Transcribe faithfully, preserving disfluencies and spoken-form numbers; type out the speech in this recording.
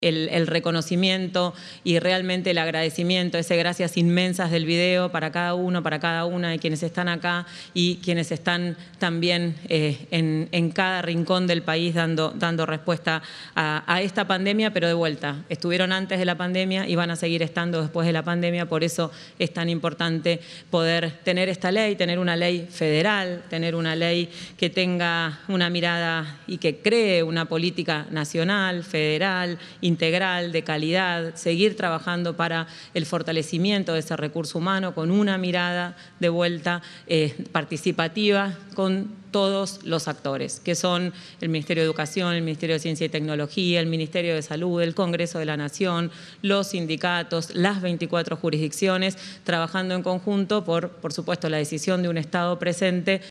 El, el reconocimiento y realmente el agradecimiento, ese gracias inmensas del video para cada uno, para cada una de quienes están acá y quienes están también eh, en, en cada rincón del país dando, dando respuesta a, a esta pandemia, pero de vuelta, estuvieron antes de la pandemia y van a seguir estando después de la pandemia, por eso es tan importante poder tener esta ley, tener una ley federal, tener una ley que tenga una mirada y que cree una política nacional, federal, integral, de calidad, seguir trabajando para el fortalecimiento de ese recurso humano con una mirada de vuelta eh, participativa con todos los actores, que son el Ministerio de Educación, el Ministerio de Ciencia y Tecnología, el Ministerio de Salud, el Congreso de la Nación, los sindicatos, las veinticuatro jurisdicciones, trabajando en conjunto por, por supuesto, la decisión de un Estado presente